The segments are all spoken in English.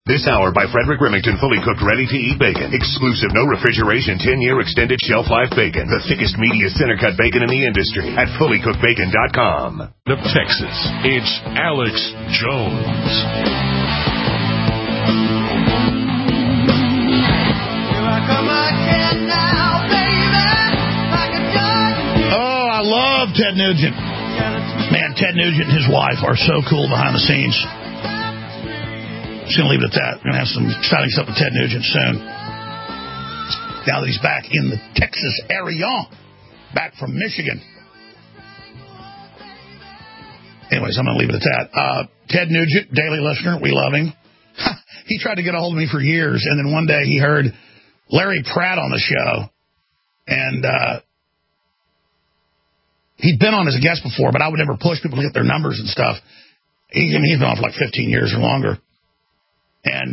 This hour by Frederick Remington, fully cooked, ready-to-eat bacon. Exclusive, no refrigeration, 10-year extended shelf life bacon. The thickest, meatiest, center-cut bacon in the industry at fullycookedbacon.com. Of Texas, it's Alex Jones. Oh, I love Ted Nugent. Man, Ted Nugent and his wife are so cool behind the scenes. Just going to leave it at that. We're going to have some exciting stuff with Ted Nugent soon. Now that he's back in the Texas area, back from Michigan. Anyways, I'm going to leave it at that. Ted Nugent, daily listener, we love him. He tried to get a hold of me for years, and then one day he heard Larry Pratt on the show, and he'd been on as a guest before, but I would never push people to get their numbers and stuff. He's been on for like 15 years or longer. And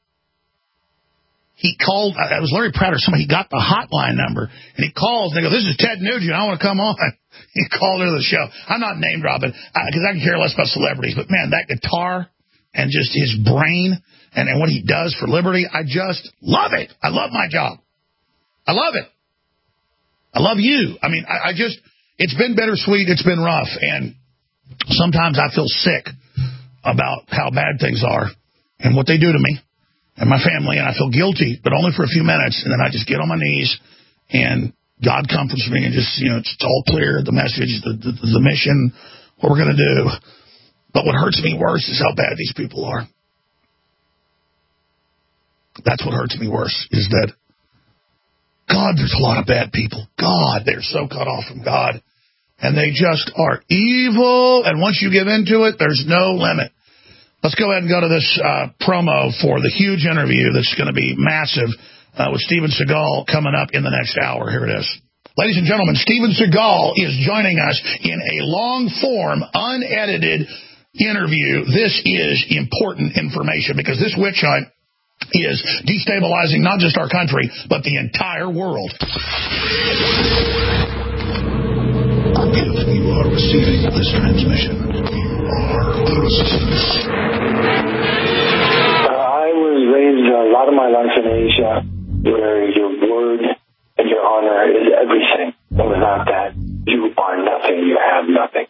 he called, it was Larry Pratt or somebody, he got the hotline number, and he calls, and they go, this is Ted Nugent, I want to come on. He called into the show. I'm not name dropping, because I can care less about celebrities, but man, that guitar and just his brain and what he does for liberty, I just love it. I love my job. I love it. I love you. I mean, I just, it's been bittersweet, it's been rough, and sometimes I feel sick about how bad things are and what they do to me and my family, and I feel guilty, but only for a few minutes, and then I just get on my knees, and God comforts me, and just, it's all clear, the message, the mission, what we're going to do. But what hurts me worse is how bad these people are. That's what hurts me worse, is that, God, there's a lot of bad people. God, they're so cut off from God, and they just are evil, and once you give into it, there's no limit. Let's go ahead and go to this promo for the huge interview that's going to be massive with Steven Seagal coming up in the next hour. Here it is. Ladies and gentlemen, Steven Seagal is joining us in a long-form, unedited interview. This is important information because this witch hunt is destabilizing not just our country, but the entire world. If you are receiving this transmission, you are listening. I was raised a lot of my life in Asia, where your word and your honor is everything. And without that, you are nothing. You have nothing.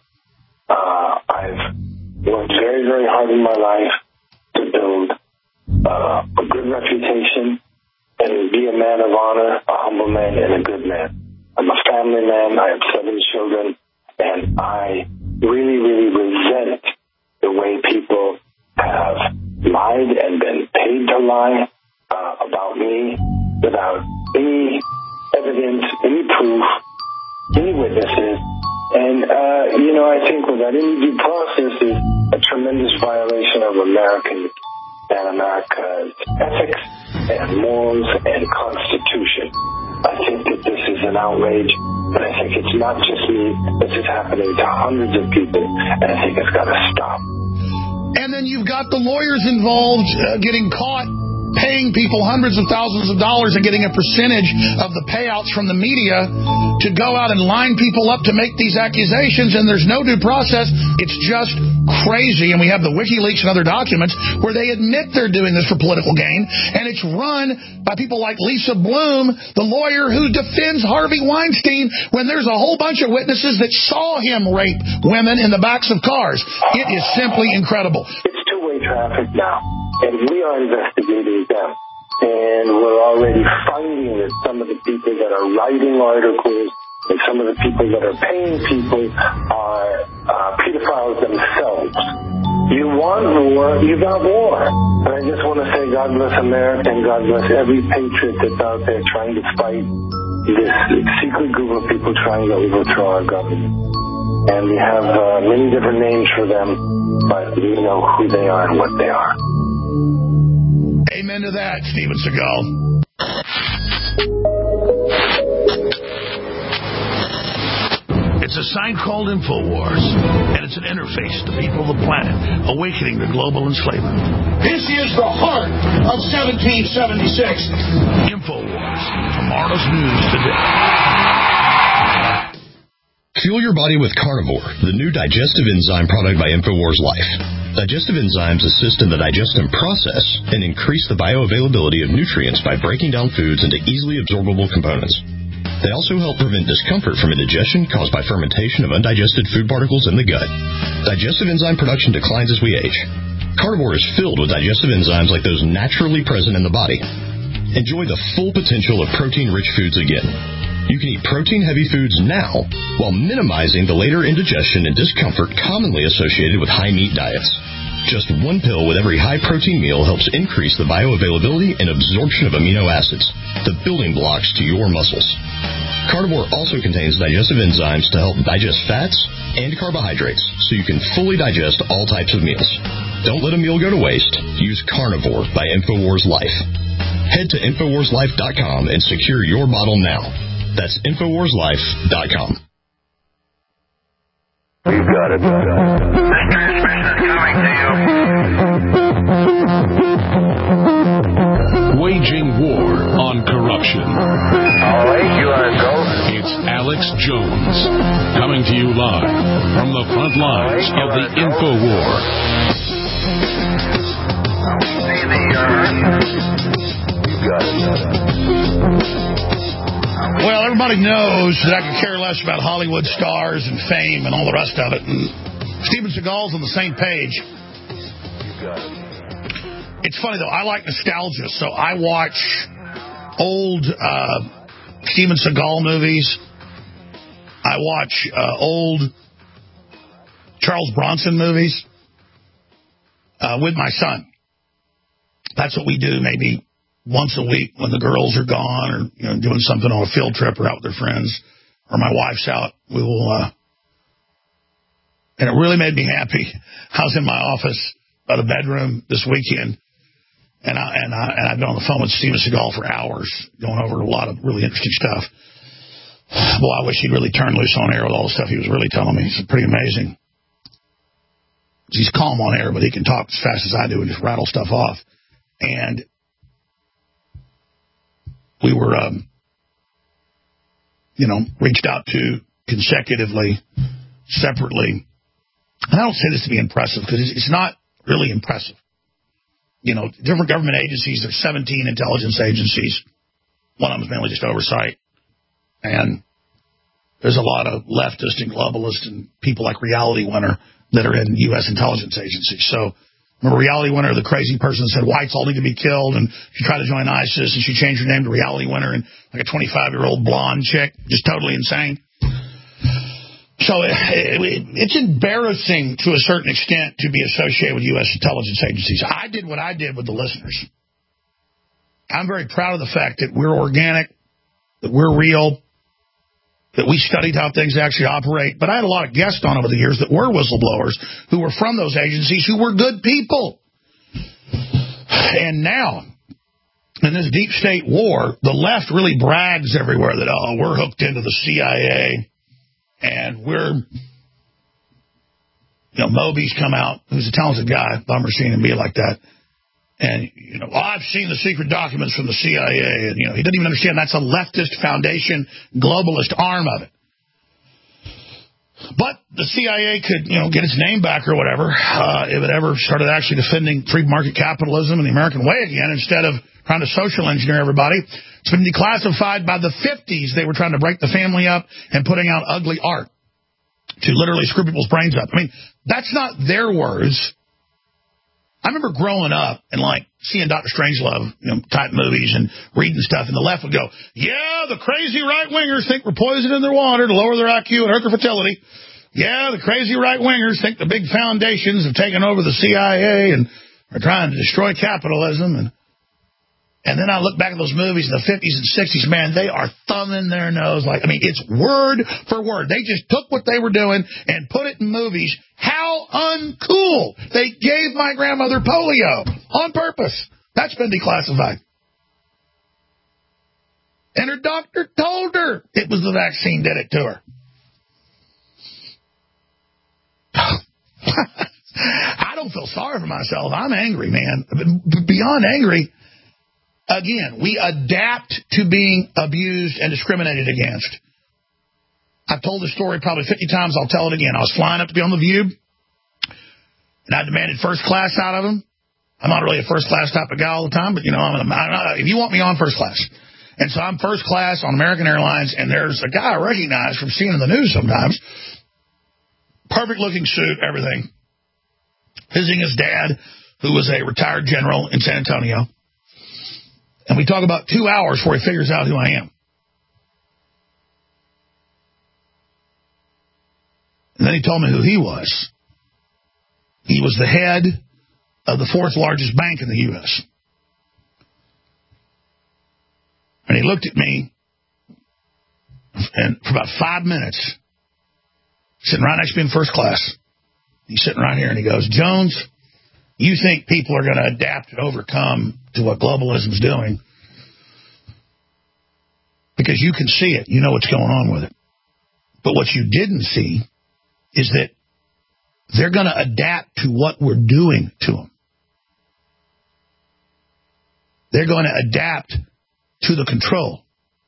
I've worked very, very hard in my life to build a good reputation and be a man of honor, a humble man, and a good man. I'm a family man. I have 7 children, and I really, really resent the way people have lied and been paid to lie about me without any evidence, any proof, any witnesses. And, I think without any due process is a tremendous violation of Americans and America's ethics and morals and Constitution. I think that this is an outrage, and I think it's not just me. This is happening to hundreds of people, and I think it's got to stop. And then you've got the lawyers involved getting caught paying people hundreds of thousands of dollars and getting a percentage of the payouts from the media to go out and line people up to make these accusations, and there's no due process. It's just crazy, and we have the WikiLeaks and other documents where they admit they're doing this for political gain, and it's run by people like Lisa Bloom, the lawyer who defends Harvey Weinstein, when there's a whole bunch of witnesses that saw him rape women in the backs of cars. It is simply incredible. It's two-way traffic now, and we are investigating them. And we're already finding that some of the people that are writing articles and some of the people that are paying people are pedophiles themselves. You want war, you got war. And I just want to say God bless America and God bless every patriot that's out there trying to fight this secret group of people trying to overthrow our government. And we have many different names for them, but we know who they are and what they are. Amen to that, Steven Seagal. It's a site called InfoWars, and it's an interface to people of the planet awakening the global enslavement. This is the heart of 1776. InfoWars, tomorrow's news today. Fuel your body with Carnivore, the new digestive enzyme product by InfoWars Life. Digestive enzymes assist in the digestion process and increase the bioavailability of nutrients by breaking down foods into easily absorbable components. They also help prevent discomfort from indigestion caused by fermentation of undigested food particles in the gut. Digestive enzyme production declines as we age. Carnivore is filled with digestive enzymes like those naturally present in the body. Enjoy the full potential of protein-rich foods again. You can eat protein-heavy foods now while minimizing the later indigestion and discomfort commonly associated with high-meat diets. Just one pill with every high-protein meal helps increase the bioavailability and absorption of amino acids, the building blocks to your muscles. Carnivore also contains digestive enzymes to help digest fats and carbohydrates so you can fully digest all types of meals. Don't let a meal go to waste. Use Carnivore by InfoWars Life. Head to InfoWarsLife.com and secure your bottle now. That's InfoWarsLife.com. You got it. This transmission is coming to you. Waging war on corruption. All right, you are go. It's Alex Jones, coming to you live from the front lines of the Info War. You got it. Well, everybody knows that I could care less about Hollywood stars and fame and all the rest of it. And Steven Seagal's on the same page. It's funny, though. I like nostalgia, so I watch old Steven Seagal movies. I watch old Charles Bronson movies with my son. That's what we do maybe once a week when the girls are gone or doing something on a field trip or out with their friends or my wife's out. We will, and it really made me happy. I was in my office by the bedroom this weekend, and I've been on the phone with Steven Seagal for hours going over a lot of really interesting stuff. Boy, I wish he'd really turn loose on air with all the stuff he was really telling me. It's pretty amazing. He's calm on air, but he can talk as fast as I do and just rattle stuff off. And we were, reached out to consecutively, separately. And I don't say this to be impressive because it's not really impressive. Different government agencies, there's 17 intelligence agencies. One of them is mainly just oversight. And there's a lot of leftist and globalist and people like Reality Winner that are in U.S. intelligence agencies. So, remember Reality Winner, the crazy person that said whites all need to be killed, and she tried to join ISIS, and she changed her name to Reality Winner, and like a 25-year-old blonde chick, just totally insane. So it's embarrassing to a certain extent to be associated with U.S. intelligence agencies. I did what I did with the listeners. I'm very proud of the fact that we're organic, that we're real, that we studied how things actually operate. But I had a lot of guests on over the years that were whistleblowers who were from those agencies who were good people. And now, in this deep state war, the left really brags everywhere that, we're hooked into the CIA and we're, Moby's come out, who's a talented guy. Bummer seeing him be like that. And, I've seen the secret documents from the CIA. And, he doesn't even understand that's a leftist foundation, globalist arm of it. But the CIA could, get its name back or whatever if it ever started actually defending free market capitalism and the American way again instead of trying to social engineer everybody. It's been declassified by the 50s. They were trying to break the family up and putting out ugly art to literally screw people's brains up. I mean, that's not their words. I remember growing up and seeing Dr. Strangelove, type movies and reading stuff, and the left would go, yeah, the crazy right-wingers think we're poisoning their water to lower their IQ and hurt their fertility. Yeah, the crazy right-wingers think the big foundations have taken over the CIA and are trying to destroy capitalism. And then I look back at those movies in the 50s and 60s, man, they are thumbing their nose it's word for word. They just took what they were doing and put it in movies. How uncool. They gave my grandmother polio on purpose. That's been declassified. And her doctor told her it was the vaccine did it to her. I don't feel sorry for myself. I'm angry, man. Beyond angry. Again, we adapt to being abused and discriminated against. I've told this story probably 50 times. I'll tell it again. I was flying up to be on The View, and I demanded first class out of him. I'm not really a first class type of guy all the time, but, if you want me on first class. And so I'm first class on American Airlines, and there's a guy I recognize from seeing in the news sometimes. Perfect-looking suit, everything. Visiting his dad, who was a retired general in San Antonio. And we talk about 2 hours before he figures out who I am. And then he told me who he was. He was the head of the 4th largest bank in the U.S. And he looked at me, and for about 5 minutes, sitting right next to me in first class. He's sitting right here, and he goes, Jones, you think people are going to adapt and overcome to what globalism's doing because you can see it. You know what's going on with it. But what you didn't see is that they're going to adapt to what we're doing to them. They're going to adapt to the control.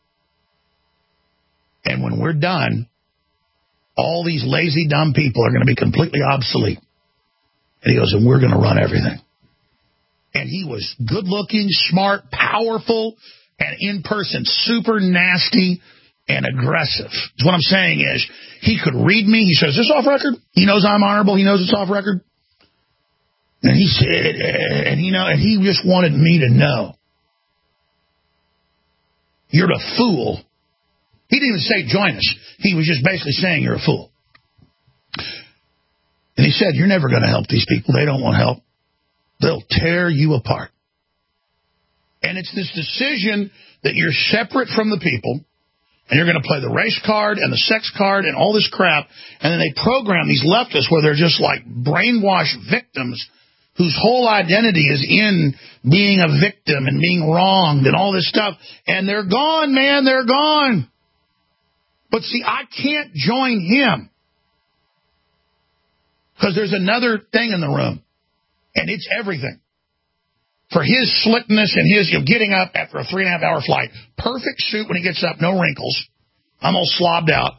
And when we're done, all these lazy, dumb people are going to be completely obsolete. And he goes, and we're going to run everything. And he was good-looking, smart, powerful, and in person, super nasty and aggressive. What I'm saying is, he could read me. He says, is this off record? He knows I'm honorable. He knows it's off record. And he said, and he just wanted me to know. You're a fool. He didn't even say join us. He was just basically saying you're a fool. And he said, you're never going to help these people. They don't want help. They'll tear you apart. And it's this decision that you're separate from the people, and you're going to play the race card and the sex card and all this crap, and then they program these leftists where they're just like brainwashed victims whose whole identity is in being a victim and being wronged and all this stuff. And they're gone, man. They're gone. But see, I can't join him because there's another thing in the room, and it's everything. For his slickness and his getting up after a 3.5-hour flight, perfect suit when he gets up, no wrinkles, I'm all slobbed out,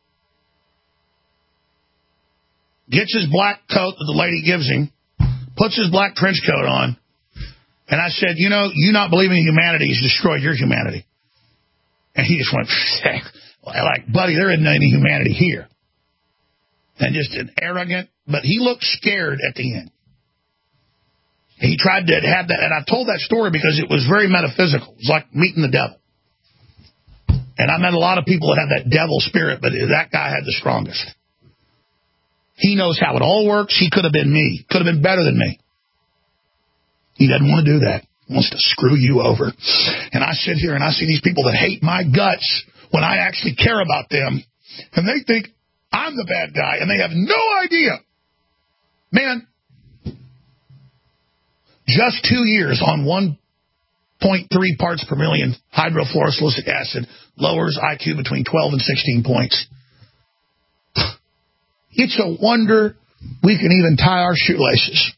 gets his black coat that the lady gives him, puts his black trench coat on, and I said, you not believing in humanity has destroyed your humanity. And he just went, like, buddy, there isn't any humanity here. And just an arrogant, but he looked scared at the end. He tried to have that, and I told that story because it was very metaphysical. It was like meeting the devil. And I met a lot of people that have that devil spirit, but that guy had the strongest. He knows how it all works. He could have been me. Could have been better than me. He doesn't want to do that. He wants to screw you over. And I sit here and I see these people that hate my guts when I actually care about them, and they think I'm the bad guy, and they have no idea. Man, just 2 years on 1.3 parts per million hydrofluorosilicic acid lowers IQ between 12 and 16 points. It's a wonder we can even tie our shoelaces.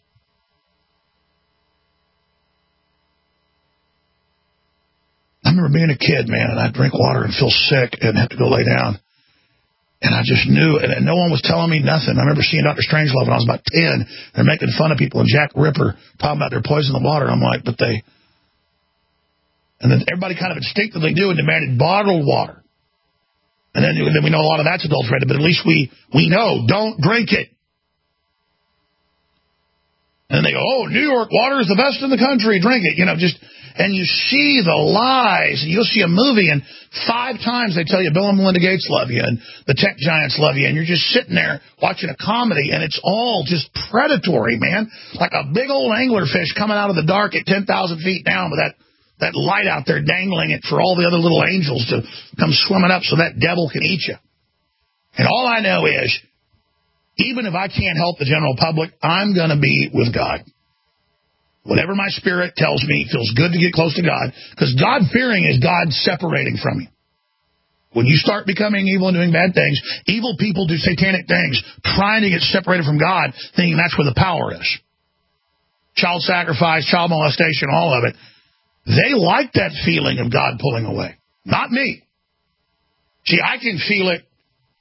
I remember being a kid, man, and I'd drink water and feel sick and have to go lay down. And I just knew, and no one was telling me nothing. I remember seeing Dr. Strangelove when I was about 10. They're making fun of people, and Jack Ripper talking about their poison the water. I'm like, and then everybody kind of instinctively knew and demanded bottled water. And then we know a lot of that's adulterated, but at least we know, don't drink it. And then they go, oh, New York water is the best in the country, drink it. And you see the lies, and you'll see a movie, and 5 times they tell you Bill and Melinda Gates love you, and the tech giants love you, and you're just sitting there watching a comedy, and it's all just predatory, man. Like a big old anglerfish coming out of the dark at 10,000 feet down with that light out there dangling it for all the other little angels to come swimming up so that devil can eat you. And all I know is, even if I can't help the general public, I'm going to be with God. Whatever my spirit tells me, it feels good to get close to God, because God-fearing is God separating from you. When you start becoming evil and doing bad things, evil people do satanic things, trying to get separated from God, thinking that's where the power is. Child sacrifice, child molestation, all of it. They like that feeling of God pulling away. Not me. See, I can feel it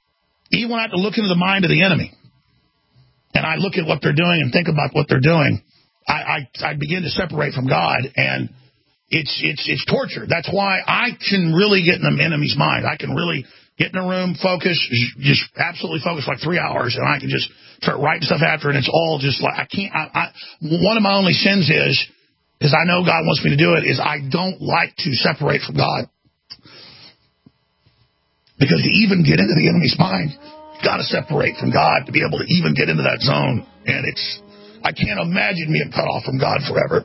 even when I have to look into the mind of the enemy, and I look at what they're doing and think about what they're doing, I begin to separate from God, and it's torture. That's why I can really get in the enemy's mind. I can really get in a room, focus, just absolutely focus like 3 hours, and I can just start writing stuff after, and it's all just like, I can't, one of my only sins is, because I know God wants me to do it, is I don't like to separate from God. Because to even get into the enemy's mind, you've got to separate from God to be able to even get into that zone. And I can't imagine being cut off from God forever.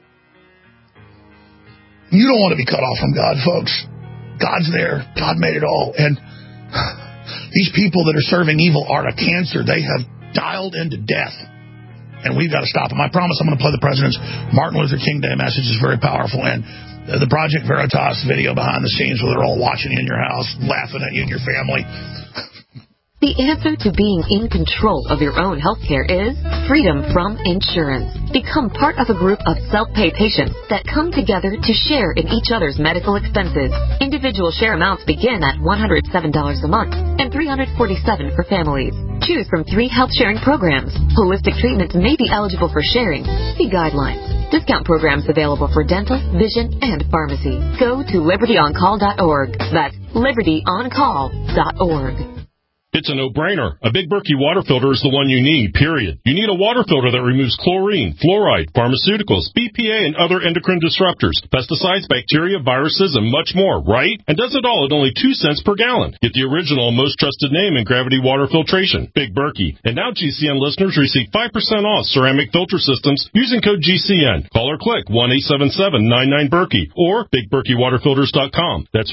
You don't want to be cut off from God, folks. God's there. God made it all. And these people that are serving evil are a cancer. They have dialed into death. And we've got to stop them. I promise I'm going to play the president's Martin Luther King Day message. It's very powerful. And the Project Veritas video behind the scenes where they're all watching you in your house, laughing at you and your family. The answer to being in control of your own health care is freedom from insurance. Become part of a group of self-pay patients that come together to share in each other's medical expenses. Individual share amounts begin at $107 a month and $347 for families. Choose from 3 health-sharing programs. Holistic treatments may be eligible for sharing. See guidelines. Discount programs available for dental, vision, and pharmacy. Go to libertyoncall.org. That's libertyoncall.org. It's a no-brainer. A Big Berkey water filter is the one you need, period. You need a water filter that removes chlorine, fluoride, pharmaceuticals, BPA, and other endocrine disruptors, pesticides, bacteria, viruses, and much more, right? And does it all at only 2 cents per gallon. Get the original and most trusted name in gravity water filtration, Big Berkey. And now GCN listeners receive 5% off ceramic filter systems using code GCN. Call or click 1-877-99-BERKEY or BigBerkeyWaterFilters.com. That's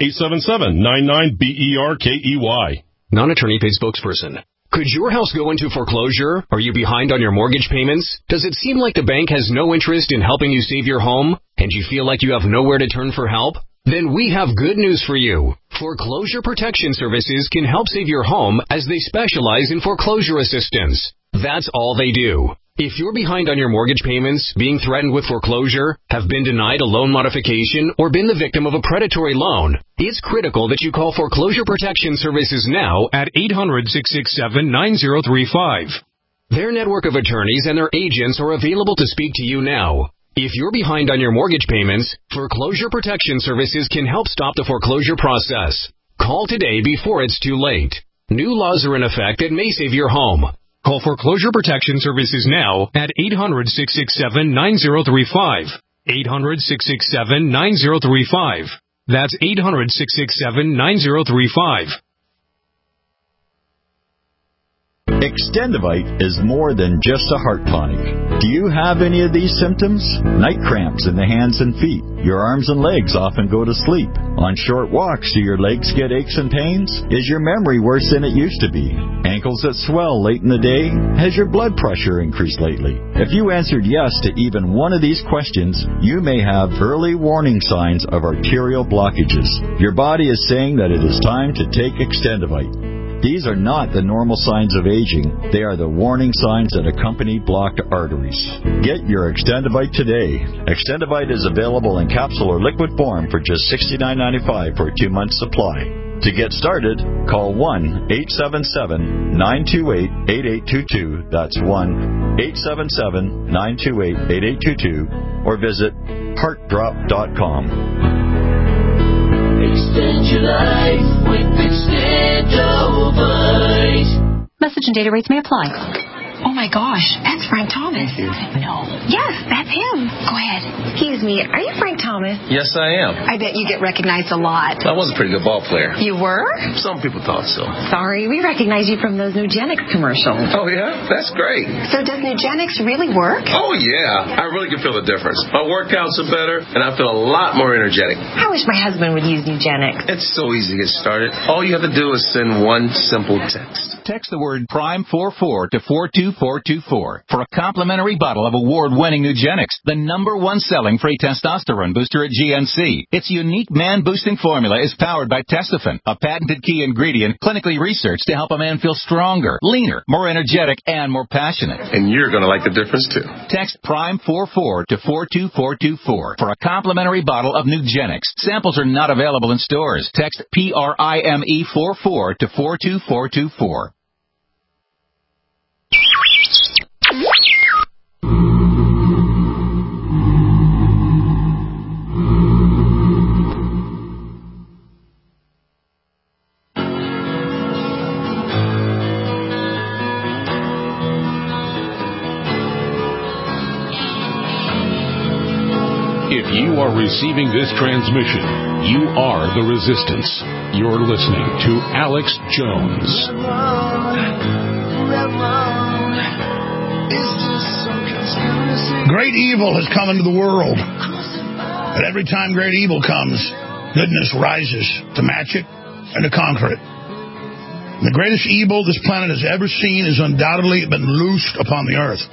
1-877-99-BERKEY. Non-attorney paid spokesperson. Could your house go into foreclosure? Are you behind on your mortgage payments? Does it seem like the bank has no interest in helping you save your home? And you feel like you have nowhere to turn for help? Then we have good news for you. Foreclosure Protection Services can help save your home as they specialize in foreclosure assistance. That's all they do. If you're behind on your mortgage payments, being threatened with foreclosure, have been denied a loan modification, or been the victim of a predatory loan, it's critical that you call Foreclosure Protection Services now at 800-667-9035. Their network of attorneys and their agents are available to speak to you now. If you're behind on your mortgage payments, Foreclosure Protection Services can help stop the foreclosure process. Call today before it's too late. New laws are in effect that may save your home. Call Foreclosure Protection Services now at 800-667-9035. 800-667-9035. That's 800-667-9035. Extendivite is more than just a heart tonic. Do you have any of these symptoms? Night cramps in the hands and feet. Your arms and legs often go to sleep. On short walks, do your legs get aches and pains? Is your memory worse than it used to be? Ankles that swell late in the day? Has your blood pressure increased lately? If you answered yes to even one of these questions, you may have early warning signs of arterial blockages. Your body is saying that it is time to take Extendivite. These are not the normal signs of aging. They are the warning signs that accompany blocked arteries. Get your Extendivite today. Extendivite is available in capsule or liquid form for just $69.95 for a 2-month supply. To get started, call 1-877-928-8822. That's 1-877-928-8822. Or visit heartdrop.com. Extend your life with Extendivite. Message and data rates may apply. Oh my gosh, that's Frank Thomas. No. Yes, that's him. Go ahead. Excuse me, are you Frank Thomas? Yes, I am. I bet you get recognized a lot. I was a pretty good ball player. You were? Some people thought so. Sorry, we recognize you from those Nugenix commercials. Oh, yeah? That's great. So does Nugenix really work? Oh, yeah. I really can feel the difference. My workouts are better, and I feel a lot more energetic. I wish my husband would use Nugenix. It's so easy to get started. All you have to do is send one simple text. Text the word PRIME44 to 42424 for a complimentary bottle of award-winning Nugenix, the #1 selling free testosterone booster at GNC. Its unique man-boosting formula is powered by Testofen, a patented key ingredient clinically researched to help a man feel stronger, leaner, more energetic, and more passionate. And you're going to like the difference, too. Text PRIME44 to 42424 for a complimentary bottle of Nugenix. Samples are not available in stores. Text PRIME44 to 42424. If you are receiving this transmission, you are the resistance. You're listening to Alex Jones. Great evil has come into the world. But every time great evil comes, goodness rises to match it and to conquer it. And the greatest evil this planet has ever seen has undoubtedly been loosed upon the earth.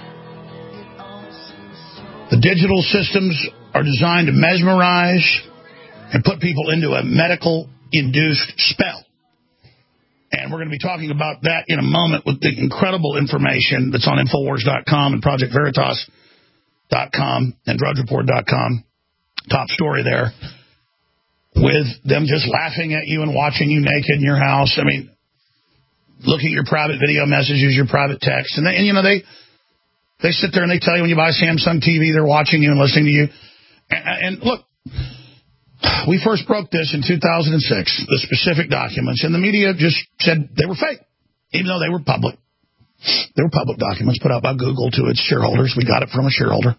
The digital systems are designed to mesmerize and put people into a medical-induced spell. And we're going to be talking about that in a moment with the incredible information that's on Infowars.com and ProjectVeritas.com and DrudgeReport.com. Top story there. With them just laughing at you and watching you naked in your house. I mean, look at your private video messages, your private text. And they sit there and they tell you when you buy Samsung TV, they're watching you and listening to you. And look, we first broke this in 2006, the specific documents, and the media just said they were fake, even though they were public. They were public documents put out by Google to its shareholders. We got it from a shareholder.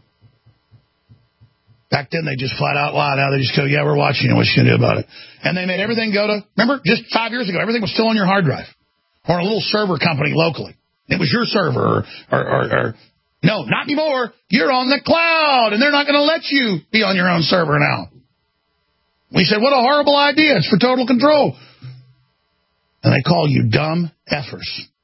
Back then, they just flat out lied. Now they just go, yeah, we're watching you. What you going to do about it? And they made everything go to, remember, just 5 years ago, everything was still on your hard drive or a little server company locally. It was your server or no, not anymore. You're on the cloud, and they're not going to let you be on your own server now. We said, what a horrible idea. It's for total control. And they call you dumb effers.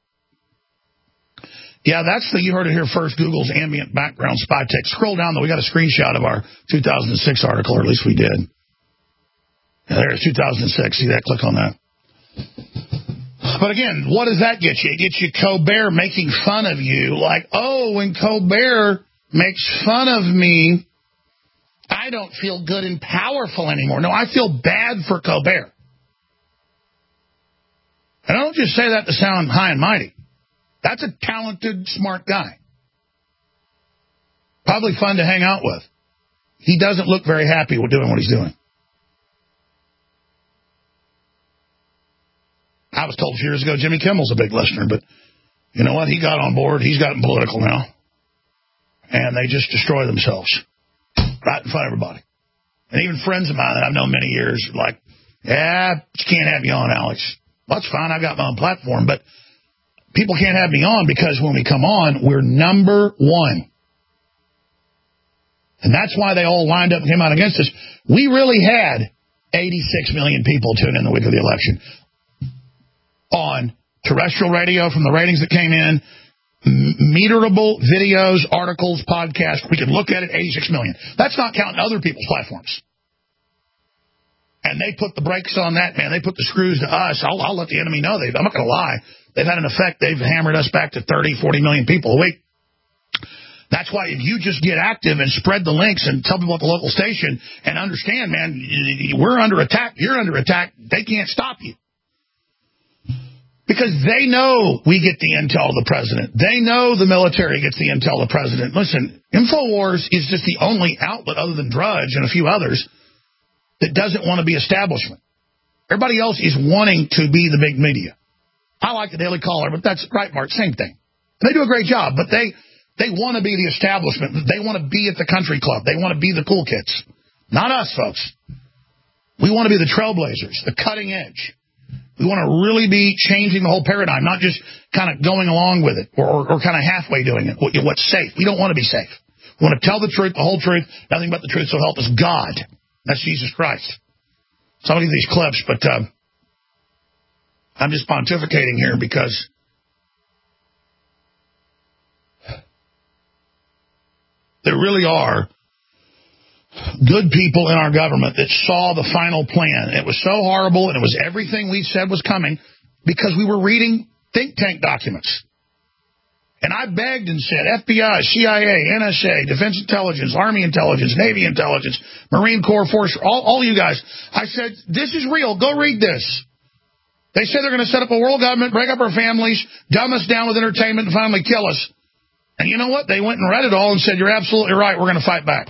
Yeah, you heard it here first, Google's ambient background spy tech. Scroll down, though. We got a screenshot of our 2006 article, or at least we did. Yeah, there's 2006. See that? Click on that. But again, what does that get you? It gets you Colbert making fun of you. Like, oh, when Colbert makes fun of me, I don't feel good and powerful anymore. No, I feel bad for Colbert. And I don't just say that to sound high and mighty. That's a talented, smart guy. Probably fun to hang out with. He doesn't look very happy with doing what he's doing. I was told years ago Jimmy Kimmel's a big listener, but you know what? He got on board. He's gotten political now. And they just destroy themselves right in front of everybody. And even friends of mine that I've known many years are like, yeah, you can't have me on, Alex. Well, that's fine. I've got my own platform. But people can't have me on because when we come on, we're number one. And that's why they all lined up and came out against us. We really had 86 million people tune in the week of the election. On terrestrial radio from the ratings that came in, meterable videos, articles, podcasts. We could look at it, 86 million. That's not counting other people's platforms. And they put the brakes on that, man. They put the screws to us. I'll let the enemy know. I'm not going to lie. They've had an effect. They've hammered us back to 30, 40 million people a week. That's why if you just get active and spread the links and tell people at the local station and understand, man, we're under attack. You're under attack. They can't stop you. Because they know we get the intel of the president. They know the military gets the intel of the president. Listen, InfoWars is just the only outlet other than Drudge and a few others that doesn't want to be establishment. Everybody else is wanting to be the big media. I like the Daily Caller, but that's right, Mark, same thing. They do a great job, but they want to be the establishment. They want to be at the country club. They want to be the cool kids. Not us, folks. We want to be the trailblazers, the cutting edge. We want to really be changing the whole paradigm, not just kind of going along with it or kind of halfway doing it. What's safe? We don't want to be safe. We want to tell the truth, the whole truth, nothing but the truth, so help us God. That's Jesus Christ. So I'm going to get these clips, but I'm just pontificating here because there really are good people in our government that saw the final plan. It was so horrible, and it was everything we said was coming because we were reading think tank documents. And I begged and said, FBI, CIA, NSA, Defense Intelligence, Army Intelligence, Navy Intelligence, Marine Corps Force, all you guys. I said, this is real. Go read this. They said they're going to set up a world government, break up our families, dumb us down with entertainment, and finally kill us. And you know what? They went and read it all and said, you're absolutely right. We're going to fight back.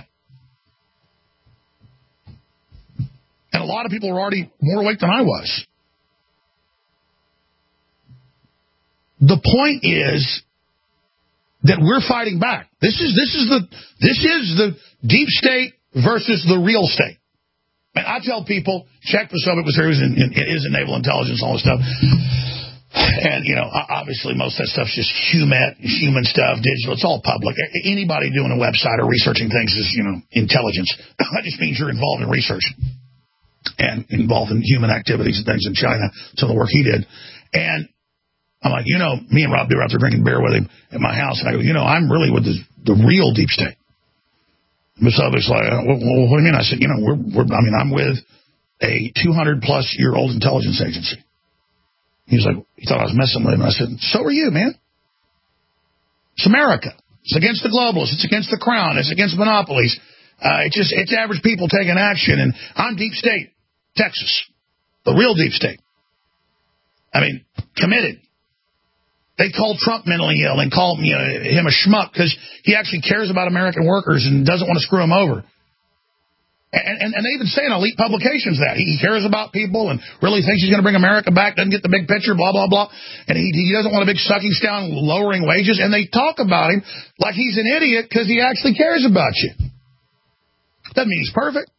And a lot of people were already more awake than I was. The point is that we're fighting back. This is the deep state versus the real state. And I tell people, check for some of it was it is in naval intelligence, all this stuff. And, obviously most of that stuff's just human stuff, digital. It's all public. Anybody doing a website or researching things is, intelligence. That just means you're involved in research and involved in human activities and things in China, some of the work he did. And I'm like, me and Rob were out there drinking beer with him at my house. And I go, I'm really with the real deep state. Miss Hubbard's like, well, what do you mean? I said, I'm with a 200-plus-year-old intelligence agency. He was like, he thought I was messing with him. I said, so are you, man. It's America. It's against the globalists. It's against the crown. It's against monopolies. It's average people taking action. And I'm deep state, Texas, the real deep state. Committed. They called Trump mentally ill and called him a schmuck because he actually cares about American workers and doesn't want to screw them over. And they even say in elite publications that he cares about people and really thinks he's going to bring America back, doesn't get the big picture, blah, blah, blah. And he doesn't want a big sucking down, lowering wages. And they talk about him like he's an idiot because he actually cares about you. Doesn't mean he's perfect.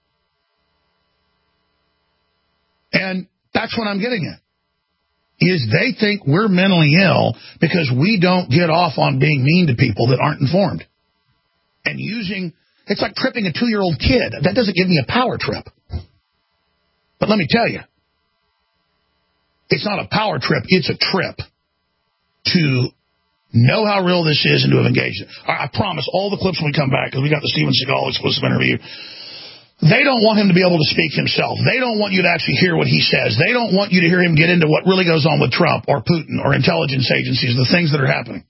And that's what I'm getting at. Is they think we're mentally ill because we don't get off on being mean to people that aren't informed. And it's like tripping a 2-year-old kid. That doesn't give me a power trip. But let me tell you, it's not a power trip, it's a trip to know how real this is and to have engaged it. I promise all the clips when we come back, because we got the Steven Seagal exclusive interview, they don't want him to be able to speak himself. They don't want you to actually hear what he says. They don't want you to hear him get into what really goes on with Trump or Putin or intelligence agencies, the things that are happening.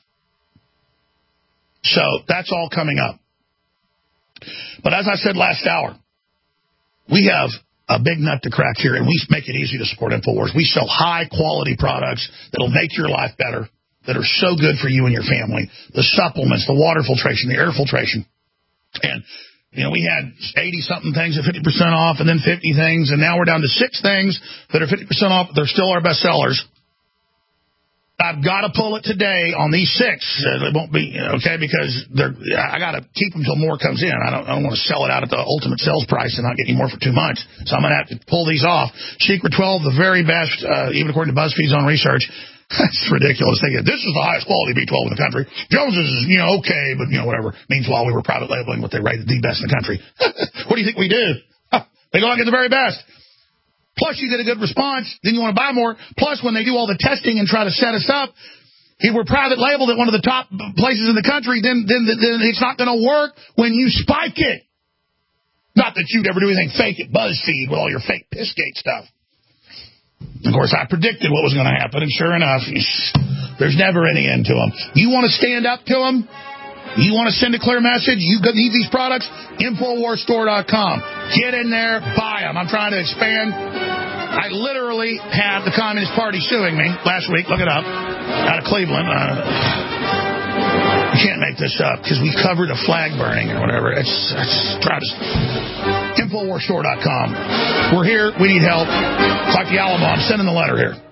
So that's all coming up. But as I said last hour, we have a big nut to crack here, and we make it easy to support InfoWars. We sell high-quality products that will make your life better, that are so good for you and your family. The supplements, the water filtration, the air filtration. And we had 80-something things at 50% off and then 50 things, and now we're down to 6 things that are 50% off, but they're still our best sellers. I've got to pull it today on these 6. It won't be, okay, because I got to keep them until more comes in. I don't want to sell it out at the ultimate sales price and not get any more for 2 months. So I'm going to have to pull these off. Secret 12, the very best, even according to BuzzFeed's own research. That's ridiculous. This is the highest quality B12 in the country. Jones's is, okay, but, whatever. Meanwhile, we were private labeling what they rated the best in the country. What do you think we do? They go out and get the very best. Plus, you get a good response. Then you want to buy more. Plus, when they do all the testing and try to set us up, if we're private labeled at one of the top places in the country, then it's not going to work when you spike it. Not that you'd ever do anything fake at BuzzFeed with all your fake Pissgate stuff. Of course, I predicted what was going to happen, and sure enough, there's never any end to them. You want to stand up to them? You want to send a clear message? You need these products? InfoWarsStore.com. Get in there, buy them. I'm trying to expand. I literally had the Communist Party suing me last week. Look it up. Out of Cleveland. You can't make this up because we covered a flag burning or whatever. It's InfoWarsStore.com. We're here. We need help. It's like the Alamo. I'm sending the letter here.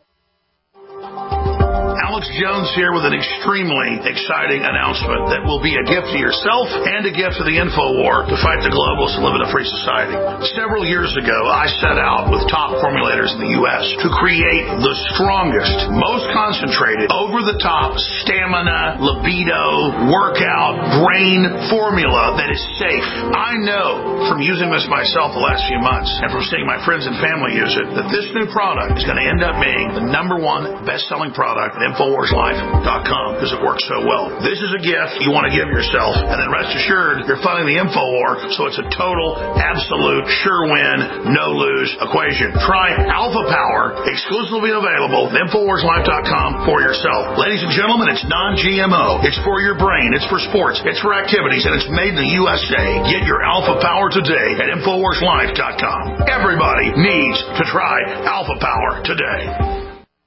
Alex Jones here with an extremely exciting announcement that will be a gift to yourself and a gift to the InfoWar to fight the globalists and live in a free society. Several years ago, I set out with top formulators in the U.S. to create the strongest, most concentrated, over-the-top stamina, libido, workout, brain formula that is safe. I know from using this myself the last few months and from seeing my friends and family use it that this new product is going to end up being the #1 best-selling product at InfoWarsLife.com because it works so well. This is a gift you want to give yourself, and then rest assured you're funding the InfoWar, so it's a total, absolute, sure win, no lose equation. Try Alpha Power, exclusively available at InfoWarsLife.com for yourself. Ladies and gentlemen, it's non-GMO. It's for your brain. It's for sports. It's for activities, and it's made in the USA. Get your Alpha Power today at InfoWarsLife.com. Everybody needs to try Alpha Power today.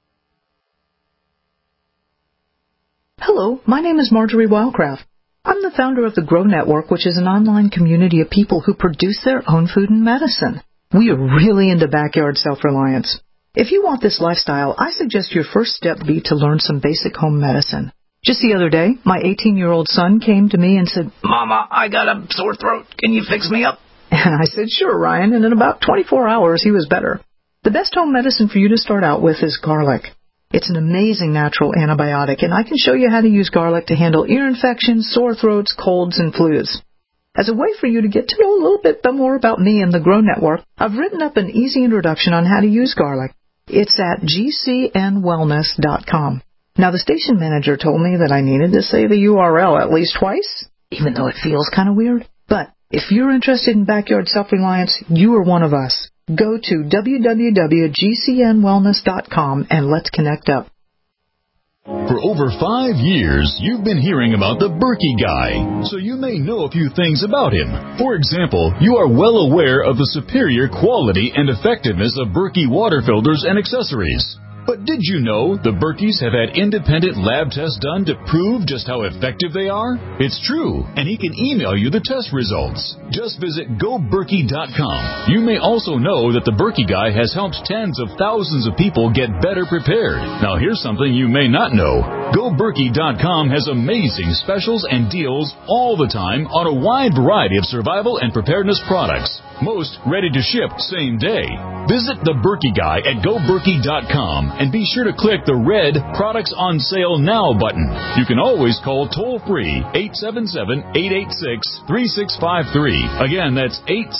Hello, my name is Marjorie Wildcraft. I'm the founder of the Grow Network, which is an online community of people who produce their own food and medicine. We are really into backyard self-reliance. If you want this lifestyle, I suggest your first step be to learn some basic home medicine. Just the other day, my 18-year-old son came to me and said, "Mama, I got a sore throat. Can you fix me up?" And I said, "Sure, Ryan," and in about 24 hours, he was better. The best home medicine for you to start out with is garlic. It's an amazing natural antibiotic, and I can show you how to use garlic to handle ear infections, sore throats, colds, and flus. As a way for you to get to know a little bit more about me and the Grow Network, I've written up an easy introduction on how to use garlic. It's at gcnwellness.com. Now, the station manager told me that I needed to say the URL at least twice, even though it feels kind of weird. But if you're interested in backyard self-reliance, you are one of us. Go to www.gcnwellness.com and let's connect up. For over 5 years, you've been hearing about the Berkey Guy, so you may know a few things about him. For example, you are well aware of the superior quality and effectiveness of Berkey water filters and accessories. But did you know the Berkeys have had independent lab tests done to prove just how effective they are? It's true, and he can email you the test results. Just visit GoBerkey.com. You may also know that the Berkey Guy has helped tens of thousands of people get better prepared. Now here's something you may not know. GoBerkey.com has amazing specials and deals all the time on a wide variety of survival and preparedness products. Most ready to ship same day. Visit the Berkey Guy at GoBerkey.com and be sure to click the red Products on Sale Now button. You can always call toll-free 877-886-3653. Again, that's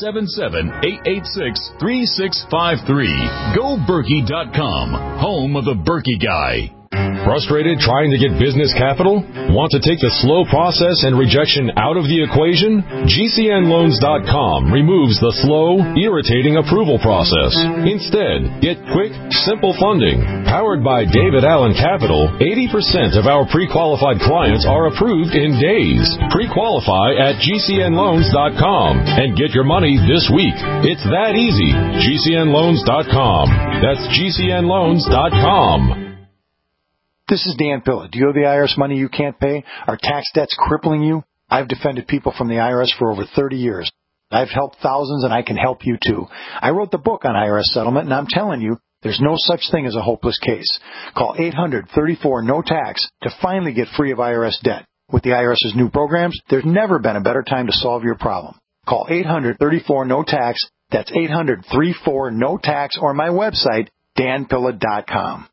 877-886-3653. GoBerkey.com, home of the Berkey Guy. Frustrated trying to get business capital? Want to take the slow process and rejection out of the equation? GCNLoans.com removes the slow, irritating approval process. Instead, get quick, simple funding. Powered by David Allen Capital, 80% of our pre-qualified clients are approved in days. Pre-qualify at GCNLoans.com and get your money this week. It's that easy. GCNLoans.com. That's GCNLoans.com. This is Dan Pilla. Do you owe the IRS money you can't pay? Are tax debts crippling you? I've defended people from the IRS for over 30 years. I've helped thousands, and I can help you too. I wrote the book on IRS settlement, and I'm telling you, there's no such thing as a hopeless case. Call 800-34-NO-TAX to finally get free of IRS debt. With the IRS's new programs, there's never been a better time to solve your problem. Call 800-34-NO-TAX. That's 800-34-NO-TAX, or my website, danpilla.com.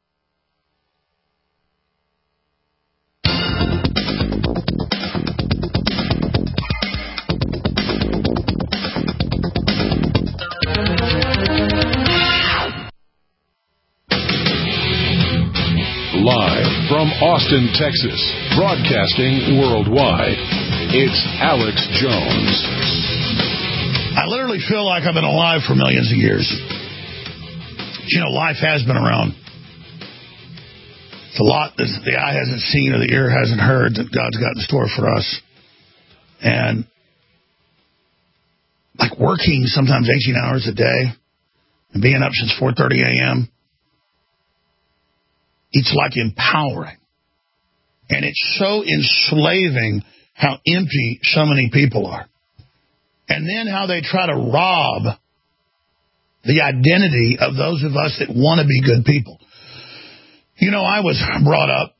Live from Austin, Texas, broadcasting worldwide, it's Alex Jones. I literally feel like I've been alive for millions of years. You know, life has been around. It's a lot that the eye hasn't seen or the ear hasn't heard that God's got in store for us. And like working sometimes 18 hours a day and being up since 4:30 a.m., it's like empowering. And it's so enslaving how empty so many people are. And then how they try to rob the identity of those of us that want to be good people. You know, I was brought up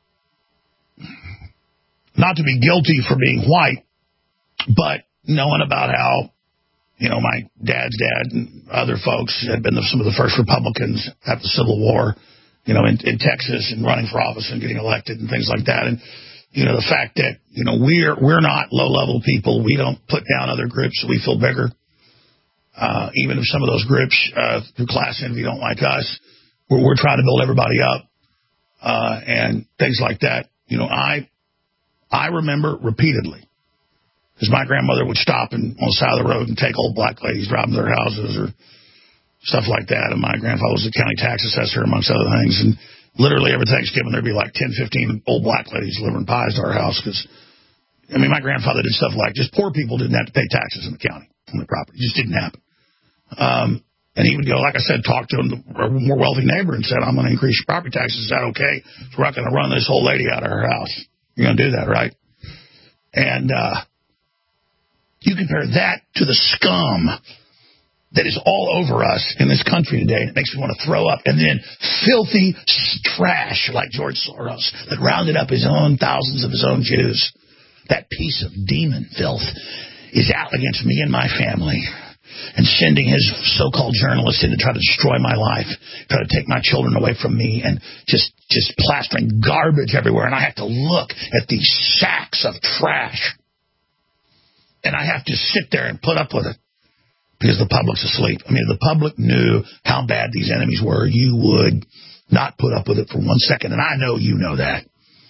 not to be guilty for being white, but knowing about how, you know, my dad's dad and other folks had been some of the first Republicans after the Civil War, you know, in Texas, and running for office and getting elected and things like that. And, you know, the fact that, you know, we're not low-level people. We don't put down other groups so we feel bigger. Even if some of those groups, through class envy, don't like us, we're trying to build everybody up and things like that. You know, I remember repeatedly, because my grandmother would stop on the side of the road and take old black ladies, drive them to their houses or stuff like that. And my grandfather was a county tax assessor, amongst other things. And literally every Thanksgiving, there'd be like 10, 15 old black ladies delivering pies to our house. Because, I mean, my grandfather did stuff like just poor people didn't have to pay taxes in the county on the property. It just didn't happen. And he would go, like I said, talk to a more wealthy neighbor and said, I'm going to increase your property taxes. Is that okay? So we're not going to run this old lady out of her house. You're going to do that, right? And you compare that to the scum that is all over us in this country today. It makes me want to throw up. And then filthy trash like George Soros that rounded up his own thousands of his own Jews. That piece of demon filth is out against me and my family and sending his so-called journalists in to try to destroy my life, try to take my children away from me, and just plastering garbage everywhere. And I have to look at these sacks of trash. And I have to sit there and put up with it because the public's asleep. I mean, if the public knew how bad these enemies were, you would not put up with it for 1 second. And I know you know that.